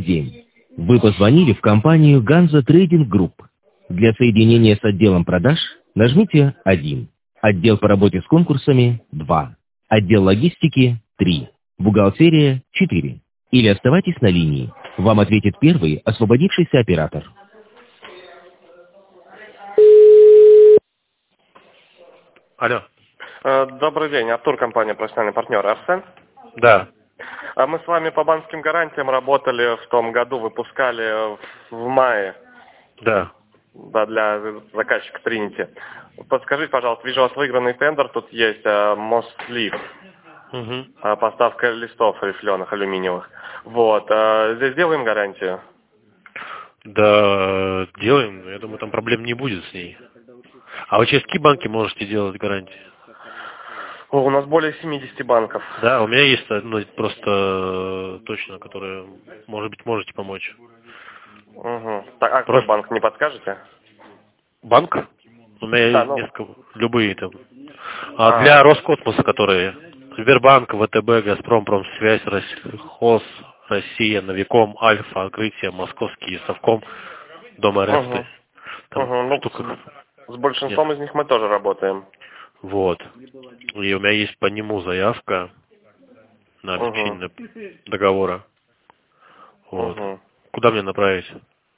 день. Вы позвонили в компанию Ганза Трейдинг Групп. Для соединения с отделом продаж нажмите 1. Отдел по работе с конкурсами 2. Отдел логистики 3. Бухгалтерия 4. Или оставайтесь на линии. Вам ответит первый освободившийся оператор. Алло. Добрый день, Артур, компания «Профессиональный партнер». Арсен? Да. Мы с вами по банковским гарантиям работали в том году, выпускали в мае. Да. Да, для заказчика Trinity. Подскажите, пожалуйста, вижу, у вас выигранный тендер, тут есть Мослив. Угу. Поставка листов рифленых, алюминиевых. Вот, здесь делаем гарантию? Да, делаем. Я думаю, там проблем не будет с ней. А вы через какие банки можете делать гарантии? У нас более 70 банков. Да, у меня есть одно просто точно, которое, может быть, можете помочь. Угу. Так, а какой банк, не подскажете? Банк? У меня Да, есть ну... несколько, любые там. А для Роскосмоса, которые? Сбербанк, ВТБ, Газпром, Промсвязь, Хоз, Россия, Новиком, Альфа, Открытие, Московский, Совком, Дом Аресты. Ну, с большинством из них мы тоже работаем. Вот. И у меня есть по нему заявка на обеспечение договора. Вот. Куда мне направить?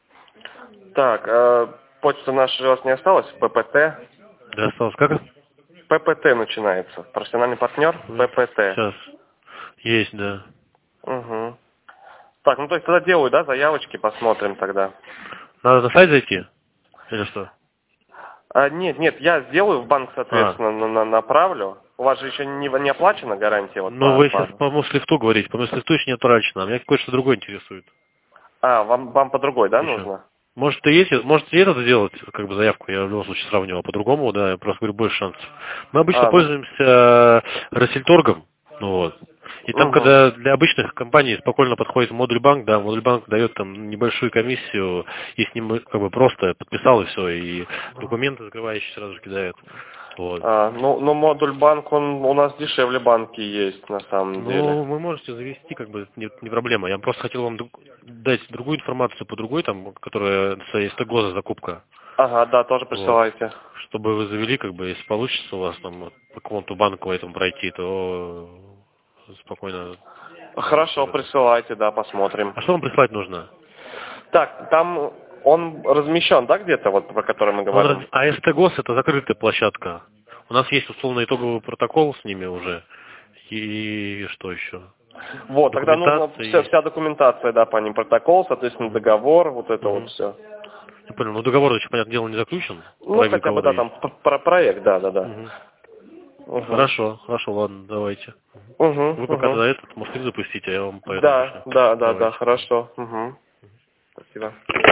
Так, почта наша у вас не осталась? ППТ? Да, осталось как? ППТ начинается. Профессиональный партнер? ППТ. Сейчас. Есть, да. Угу. Так, ну то есть тогда делаю, да, заявочки, посмотрим тогда. Надо на сайт зайти? Или что? Нет, я сделаю в банк, соответственно, направлю. У вас же еще не оплачена гарантия? Вот, ну, вы сейчас по Мослифту говорите. По Мослифту еще не оплачено. А меня кое-что другое интересует. Вам по другой, да, нужно? Можете это сделать, как бы заявку, я в любом случае сравнивал. По-другому, да, я просто говорю, больше шансов. Мы обычно пользуемся Россельторгом, ну вот. И там, когда для обычных компаний спокойно подходит модуль банк, да, модуль банк дает там небольшую комиссию, и с ним как бы просто подписал и все, и документы закрывающие сразу же кидают. Вот. Ну, модуль банк, он у нас дешевле банки есть, на самом деле. Ну, вы можете завести, как бы, не проблема. Я просто хотел вам дать другую информацию по другой, там, которая из ТГОЗа закупка. Ага, да, тоже присылайте. Вот. Чтобы вы завели, как бы, если получится у вас там по какому-то банку этому пройти, то спокойно. Хорошо, присылайте, да, посмотрим. А что вам прислать нужно? Так, там он размещен, да, где-то, вот про который мы говорим? А СТГОС это закрытая площадка. У нас есть условно итоговый протокол с ними уже. И что еще? Вот, тогда нужна вся документация, да, по ним, протокол, соответственно, договор, вот это вот все. Я понял, но договор еще, понятное дело, не заключен? Ну, хотя бы, да, там, про проект, да. Хорошо, ладно, давайте. Вы пока за этот можете запустить, а я вам поэтому. Да, хорошо. Спасибо.